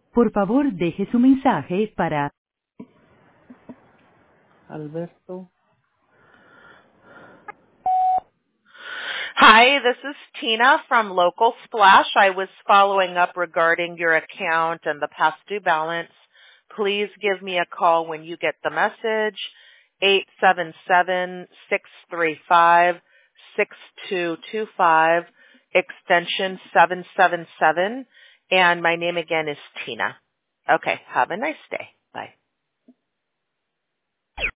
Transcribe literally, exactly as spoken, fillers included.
Por favor, deje su mensaje para Alberto. Hi, this is Tina from Local Splash. I was following up regarding your account and the past due balance. Please give me a call when you get the message, eight seven seven, six three five, six two two five, extension seven seven seven, and my name again is Tina. Okay, have a nice day.